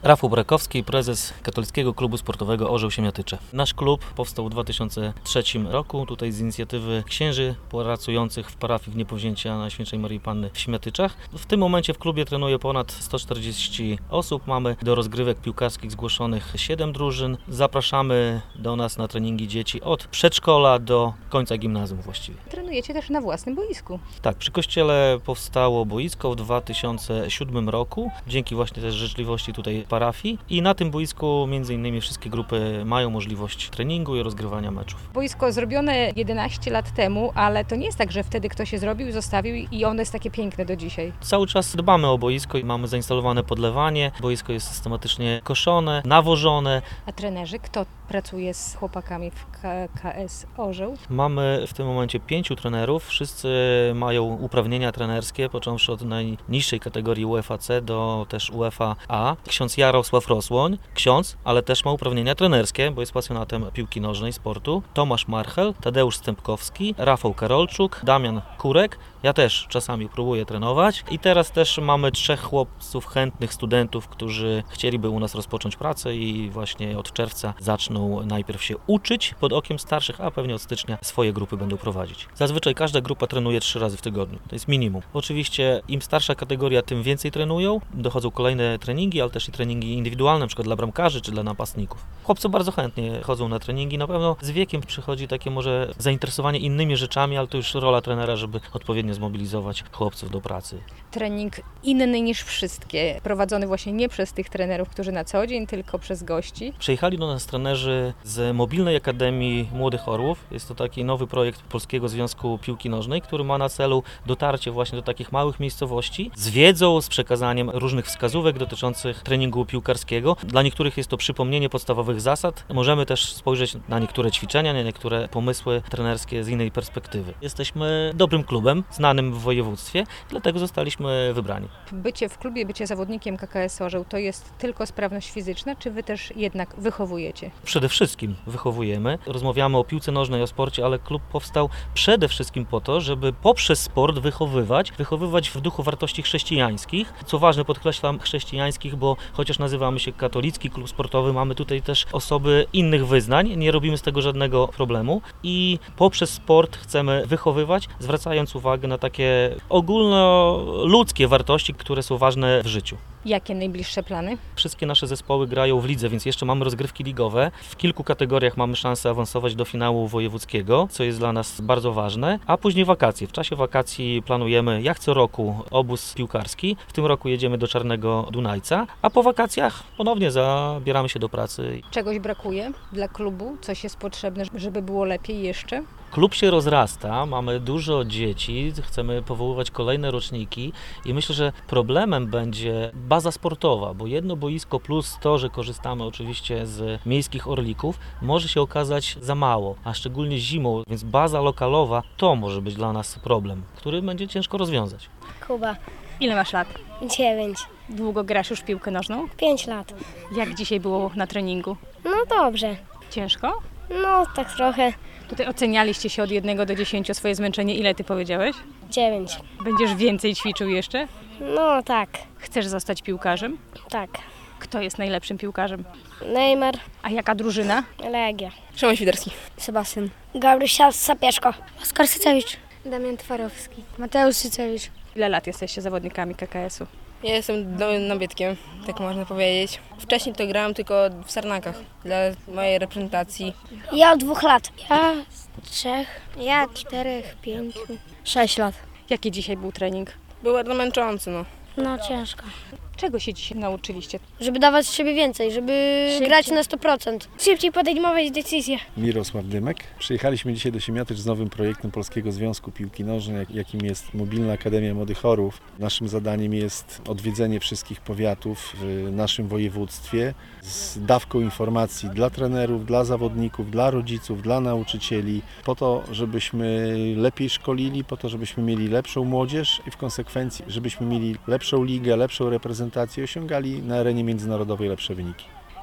Rafał Brakowski, prezes Katolickiego Klubu Sportowego Orzeł Siemiatycze. Nasz klub powstał w 2003 roku, tutaj z inicjatywy księży pracujących w parafii w Niepowzięcia Najświętszej Maryi Panny w Siemiatyczach. W tym momencie w klubie trenuje ponad 140 osób. Mamy do rozgrywek piłkarskich zgłoszonych 7 drużyn. Zapraszamy do nas na treningi dzieci od przedszkola do końca gimnazjum właściwie. Trenujecie też na własnym boisku. Tak, przy kościele powstało boisko w 2007 roku, dzięki właśnie też życzliwości tutaj parafii i na tym boisku między innymi wszystkie grupy mają możliwość treningu i rozgrywania meczów. Boisko zrobione 11 lat temu, ale to nie jest tak, że wtedy ktoś je zrobił i zostawił i ono jest takie piękne do dzisiaj. Cały czas dbamy o boisko i mamy zainstalowane podlewanie, boisko jest systematycznie koszone, nawożone. A trenerzy, kto pracuje z chłopakami w KKS Orzeł? Mamy w tym momencie 5 trenerów, wszyscy mają uprawnienia trenerskie, począwszy od najniższej kategorii UEFA C do też UEFA A. Ksiądz Jarosław Rosłoń, ksiądz, ale też ma uprawnienia trenerskie, bo jest pasjonatem piłki nożnej, sportu. Tomasz Marchel, Tadeusz Stępkowski, Rafał Karolczuk, Damian Kurek. Ja też czasami próbuję trenować i teraz też mamy 3 chłopców, chętnych studentów, którzy chcieliby u nas rozpocząć pracę i właśnie od czerwca zaczną najpierw się uczyć pod okiem starszych, a pewnie od stycznia swoje grupy będą prowadzić. Zazwyczaj każda grupa trenuje 3 razy w tygodniu, to jest minimum. Oczywiście im starsza kategoria, tym więcej trenują, dochodzą kolejne treningi, ale też i treningi indywidualne, na przykład dla bramkarzy czy dla napastników. Chłopcy bardzo chętnie chodzą na treningi, na pewno z wiekiem przychodzi takie może zainteresowanie innymi rzeczami, ale to już rola trenera, żeby odpowiednio zmobilizować chłopców do pracy. Trening inny niż wszystkie, prowadzony właśnie nie przez tych trenerów, którzy na co dzień, tylko przez gości. Przyjechali do nas trenerzy z Mobilnej Akademii Młodych Orłów. Jest to taki nowy projekt Polskiego Związku Piłki Nożnej, który ma na celu dotarcie właśnie do takich małych miejscowości z wiedzą, z przekazaniem różnych wskazówek dotyczących treningu piłkarskiego. Dla niektórych jest to przypomnienie podstawowych zasad. Możemy też spojrzeć na niektóre ćwiczenia, na niektóre pomysły trenerskie z innej perspektywy. Jesteśmy dobrym klubem, znanym w województwie, dlatego zostaliśmy wybrani. Bycie w klubie, bycie zawodnikiem KKS Orzeł to jest tylko sprawność fizyczna, czy wy też jednak wychowujecie? Przede wszystkim wychowujemy. Rozmawiamy o piłce nożnej, o sporcie, ale klub powstał przede wszystkim po to, żeby poprzez sport wychowywać w duchu wartości chrześcijańskich. Co ważne, podkreślam chrześcijańskich, bo chociaż nazywamy się Katolicki Klub Sportowy, mamy tutaj też osoby innych wyznań, nie robimy z tego żadnego problemu i poprzez sport chcemy wychowywać, zwracając uwagę na takie ogólnoludzkie wartości, które są ważne w życiu. Jakie najbliższe plany? Wszystkie nasze zespoły grają w lidze, więc jeszcze mamy rozgrywki ligowe. W kilku kategoriach mamy szansę awansować do finału wojewódzkiego, co jest dla nas bardzo ważne, a później wakacje. W czasie wakacji planujemy jak co roku obóz piłkarski. W tym roku jedziemy do Czarnego Dunajca, a po wakacjach ponownie zabieramy się do pracy. Czegoś brakuje dla klubu? Coś jest potrzebne, żeby było lepiej jeszcze? Klub się rozrasta, mamy dużo dzieci, chcemy powoływać kolejne roczniki i myślę, że problemem będzie baza sportowa, bo jedno boisko plus to, że korzystamy oczywiście z miejskich orlików, może się okazać za mało, a szczególnie zimą, więc baza lokalowa to może być dla nas problem, który będzie ciężko rozwiązać. Kuba, Ile masz lat? 9, Długo grasz już w piłkę nożną? 5 lat. Jak dzisiaj było na treningu? No dobrze. Ciężko? No tak trochę. Tutaj ocenialiście się od 1 do 10 o swoje zmęczenie. Ile ty powiedziałeś? 9. Będziesz więcej ćwiczył jeszcze? No tak, Chcesz zostać piłkarzem? tak. Kto jest najlepszym piłkarzem? Neymar, A jaka drużyna? Legia. Szymon Świderski. Sebastian. Gabrysia Sapieszko. Oskar Sycewicz. Damian Twarowski. Mateusz Sycewicz. Ile lat jesteście zawodnikami KKS-u? Ja jestem nabytkiem, tak można powiedzieć. Wcześniej to grałem tylko w Sarnakach dla mojej reprezentacji. Ja od 2 lat. Ja 3. Ja 4, 5. 6 lat. Jaki dzisiaj był trening? Był bardzo męczący, no. No ciężko. Czego się dzisiaj nauczyliście? Żeby dawać z siebie więcej, żeby grać na 100%. Szybciej podejmować decyzje. Mirosław Dymek. Przyjechaliśmy dzisiaj do Siemiatycz z nowym projektem Polskiego Związku Piłki Nożnej, jakim jest Mobilna Akademia Młodych Orłów. Naszym zadaniem jest odwiedzenie wszystkich powiatów w naszym województwie z dawką informacji dla trenerów, dla zawodników, dla rodziców, dla nauczycieli, po to, żebyśmy lepiej szkolili, po to, żebyśmy mieli lepszą młodzież i w konsekwencji, żebyśmy mieli lepszą ligę, lepszą reprezentację i osiągali na arenie międzynarodowej lepsze wyniki.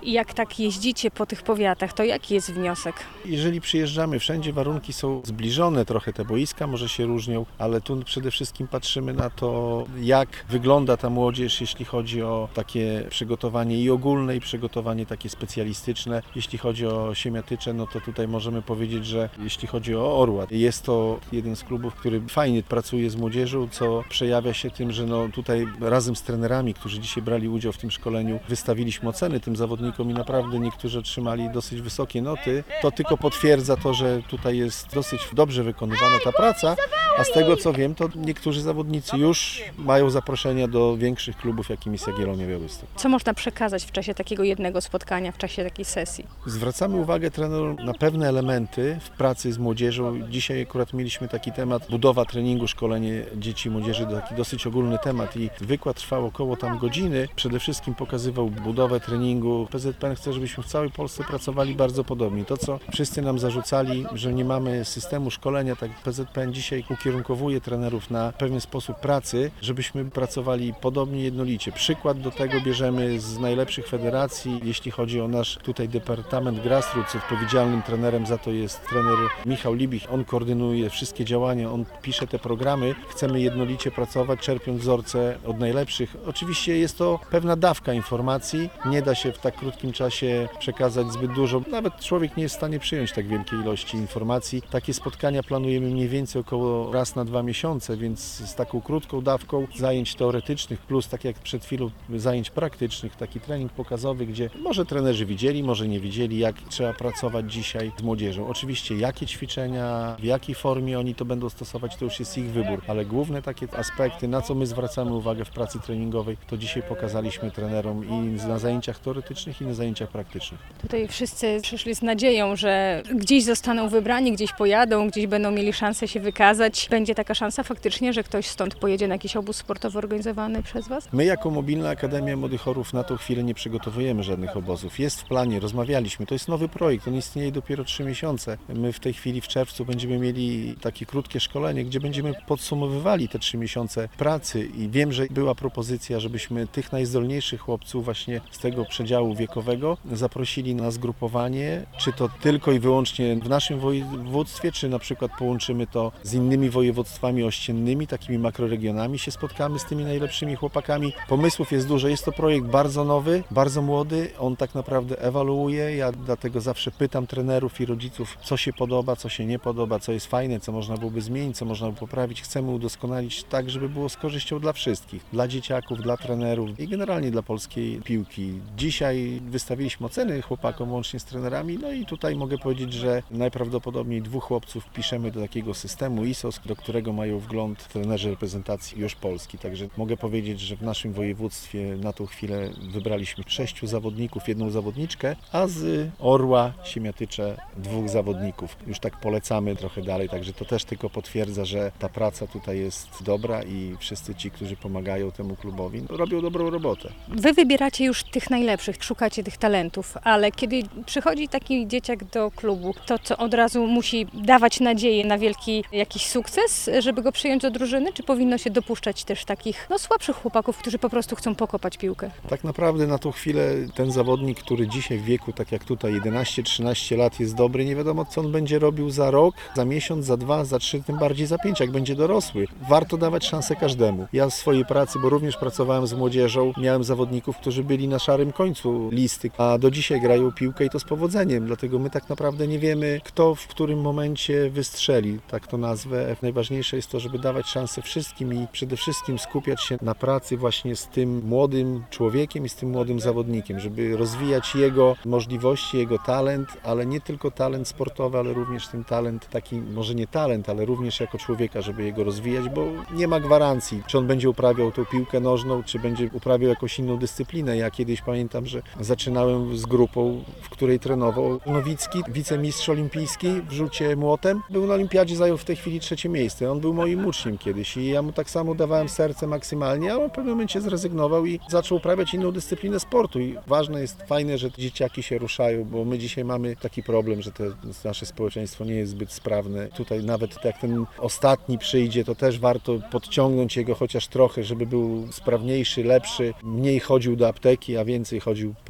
I jak tak jeździcie po tych powiatach, to jaki jest wniosek? Jeżeli przyjeżdżamy, wszędzie warunki są zbliżone, trochę te boiska może się różnią, ale tu przede wszystkim patrzymy na to, jak wygląda ta młodzież, jeśli chodzi o takie przygotowanie i ogólne, i przygotowanie takie specjalistyczne. Jeśli chodzi o Siemiatycze, no to tutaj możemy powiedzieć, że jeśli chodzi o Orła, jest to jeden z klubów, który fajnie pracuje z młodzieżą, co przejawia się tym, że no tutaj razem z trenerami, którzy dzisiaj brali udział w tym szkoleniu, wystawiliśmy oceny tym zawodnikom i naprawdę niektórzy otrzymali dosyć wysokie noty. To tylko potwierdza to, że tutaj jest dosyć dobrze wykonywana ta praca, a z tego co wiem, to niektórzy zawodnicy już mają zaproszenia do większych klubów, jakim jest Jagiellonia Białystok. Co można przekazać w czasie takiego jednego spotkania, w czasie takiej sesji? Zwracamy uwagę trenerom na pewne elementy w pracy z młodzieżą. Dzisiaj akurat mieliśmy taki temat budowa treningu, szkolenie dzieci i młodzieży, to taki dosyć ogólny temat i wykład trwał około tam godziny. Przede wszystkim pokazywał budowę treningu. PZPN chce, żebyśmy w całej Polsce pracowali bardzo podobnie. To, co wszyscy nam zarzucali, że nie mamy systemu szkolenia, tak PZPN dzisiaj ukierunkowuje trenerów na pewien sposób pracy, żebyśmy pracowali podobnie, jednolicie. Przykład do tego bierzemy z najlepszych federacji. Jeśli chodzi o nasz tutaj departament grassroots, odpowiedzialnym trenerem za to jest trener Michał Libich. On koordynuje wszystkie działania, on pisze te programy. Chcemy jednolicie pracować, czerpiąc wzorce od najlepszych. Oczywiście jest to pewna dawka informacji. Nie da się w tak krótkim czasie przekazać zbyt dużo. Nawet człowiek nie jest w stanie przyjąć tak wielkiej ilości informacji. Takie spotkania planujemy mniej więcej około raz na 2 miesiące, więc z taką krótką dawką zajęć teoretycznych plus, tak jak przed chwilą, zajęć praktycznych, taki trening pokazowy, gdzie może trenerzy widzieli, może nie widzieli, jak trzeba pracować dzisiaj z młodzieżą. Oczywiście jakie ćwiczenia, w jakiej formie oni to będą stosować, to już jest ich wybór, ale główne takie aspekty, na co my zwracamy uwagę w pracy treningowej, to dzisiaj pokazaliśmy trenerom i na zajęciach teoretycznych, i na zajęciach praktycznych. Tutaj wszyscy przyszli z nadzieją, że gdzieś zostaną wybrani, gdzieś pojadą, gdzieś będą mieli szansę się wykazać. Będzie taka szansa faktycznie, że ktoś stąd pojedzie na jakiś obóz sportowy organizowany przez Was? My jako Mobilna Akademia Młodych Chorów na tą chwilę nie przygotowujemy żadnych obozów. Jest w planie, rozmawialiśmy, to jest nowy projekt, on istnieje dopiero 3 miesiące. My w tej chwili w czerwcu będziemy mieli takie krótkie szkolenie, gdzie będziemy podsumowywali te 3 miesiące pracy i wiem, że była propozycja, żebyśmy tych najzdolniejszych chłopców właśnie z tego przedziału wiekowego zaprosili na zgrupowanie, czy to tylko i wyłącznie w naszym województwie, czy na przykład połączymy to z innymi województwami ościennymi, takimi makroregionami, się spotkamy z tymi najlepszymi chłopakami. Pomysłów jest dużo, jest to projekt bardzo nowy, bardzo młody, on tak naprawdę ewoluuje, ja dlatego zawsze pytam trenerów i rodziców, co się podoba, co się nie podoba, co jest fajne, co można byłoby zmienić, co można by poprawić. Chcemy udoskonalić tak, żeby było z korzyścią dla wszystkich, dla dzieciaków, dla trenerów i generalnie dla polskiej piłki. Dzisiaj wystawiliśmy oceny chłopakom łącznie z trenerami, no i tutaj mogę powiedzieć, że najprawdopodobniej 2 chłopców piszemy do takiego systemu ISOS, do którego mają wgląd trenerzy reprezentacji już Polski. Także mogę powiedzieć, że w naszym województwie na tą chwilę wybraliśmy 6 zawodników, 1 zawodniczkę, a z Orła, Siemiatycze 2 zawodników. Już tak polecamy trochę dalej, także to też tylko potwierdza, że ta praca tutaj jest dobra i wszyscy ci, którzy pomagają temu klubowi, robią dobrą robotę. Wy wybieracie już tych najlepszych, szukacie tych talentów, ale kiedy przychodzi taki dzieciak do klubu, to co od razu musi dawać nadzieję na wielki jakiś sukces, żeby go przyjąć do drużyny, czy powinno się dopuszczać też takich słabszych chłopaków, którzy po prostu chcą pokopać piłkę? Tak naprawdę na tą chwilę ten zawodnik, który dzisiaj w wieku, tak jak tutaj 11-13 lat jest dobry, nie wiadomo co on będzie robił za rok, za miesiąc, za 2, za 3, tym bardziej za 5, jak będzie dorosły. Warto dawać szansę każdemu. Ja w swojej pracy, bo również pracowałem z młodzieżą, miałem zawodników, którzy byli na szarym końcu listy, a do dzisiaj grają piłkę i to z powodzeniem, dlatego my tak naprawdę nie wiemy, kto w którym momencie wystrzeli, tak to nazwę. Najważniejsze jest to, żeby dawać szansę wszystkim i przede wszystkim skupiać się na pracy właśnie z tym młodym człowiekiem i z tym młodym zawodnikiem, żeby rozwijać jego możliwości, jego talent, ale nie tylko talent sportowy, ale również ten talent taki, może nie talent, ale również jako człowieka, żeby jego rozwijać, bo nie ma gwarancji, czy on będzie uprawiał tą piłkę nożną, czy będzie uprawiał jakąś inną dyscyplinę. Ja kiedyś pamiętam, że zaczynałem z grupą, w której trenował Nowicki, wicemistrz olimpijski w rzucie młotem. Był na olimpiadzie, zajął w tej chwili 3. miejsce. On był moim uczniem kiedyś i ja mu tak samo dawałem serce maksymalnie, ale w pewnym momencie zrezygnował i zaczął uprawiać inną dyscyplinę sportu. I ważne jest, fajne, że dzieciaki się ruszają, bo my dzisiaj mamy taki problem, że nasze społeczeństwo nie jest zbyt sprawne. Tutaj nawet jak ten ostatni przyjdzie, to też warto podciągnąć jego chociaż trochę, żeby był sprawniejszy, lepszy, mniej chodził do apteki, a więcej chodził po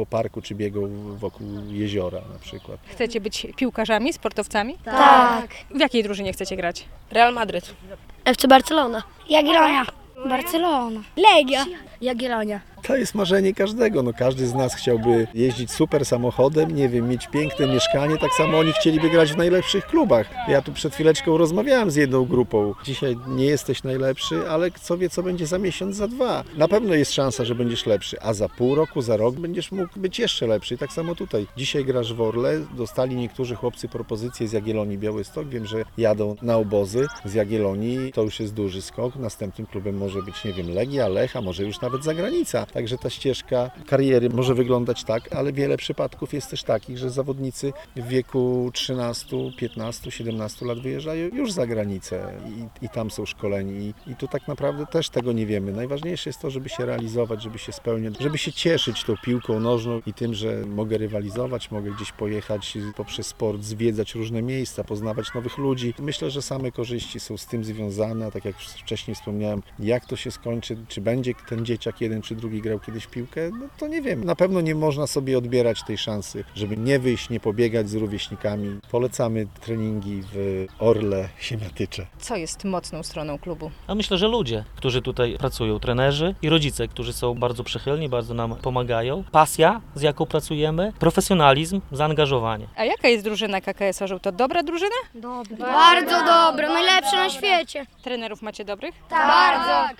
po parku, czy biegał wokół jeziora na przykład. Chcecie być piłkarzami, sportowcami? Tak. W jakiej drużynie chcecie grać? Real Madryt. FC Barcelona. Jagiellonia. Barcelona. Legia. Jagiellonia. To jest marzenie każdego. No, każdy z nas chciałby jeździć super samochodem, nie wiem, mieć piękne mieszkanie. Tak samo oni chcieliby grać w najlepszych klubach. Ja tu przed chwileczką rozmawiałem z jedną grupą. Dzisiaj nie jesteś najlepszy, ale kto wie, co będzie za miesiąc, za 2. Na pewno jest szansa, że będziesz lepszy, a za pół roku, za rok będziesz mógł być jeszcze lepszy. I tak samo tutaj. Dzisiaj grasz w Orle. Dostali niektórzy chłopcy propozycje z Jagiellonii Białystok. Wiem, że jadą na obozy z Jagiellonii. To już jest duży skok. Następnym klubem może być, nie wiem, Legia, Lech, a może już nawet zagranica. Także ta ścieżka kariery może wyglądać tak, ale wiele przypadków jest też takich, że zawodnicy w wieku 13, 15, 17 lat wyjeżdżają już za granicę i tam są szkoleni. I tu tak naprawdę też tego nie wiemy. Najważniejsze jest to, żeby się realizować, żeby się spełniać, żeby się cieszyć tą piłką nożną i tym, że mogę rywalizować, mogę gdzieś pojechać poprzez sport, zwiedzać różne miejsca, poznawać nowych ludzi. Myślę, że same korzyści są z tym związane, a tak jak wcześniej wspomniałem, jak to się skończy, czy będzie ten dzieciak jeden czy drugi grał kiedyś w piłkę, no to nie wiem. Na pewno nie można sobie odbierać tej szansy, żeby nie wyjść, nie pobiegać z rówieśnikami. Polecamy treningi w Orle Siemiatycze. Co jest mocną stroną klubu? A myślę, że ludzie, którzy tutaj pracują, trenerzy i rodzice, którzy są bardzo przychylni, bardzo nam pomagają. Pasja, z jaką pracujemy, profesjonalizm, zaangażowanie. A jaka jest drużyna KKS Orzeł? To dobra drużyna? Bardzo dobre, najlepsze na świecie. Trenerów macie dobrych? Bardzo.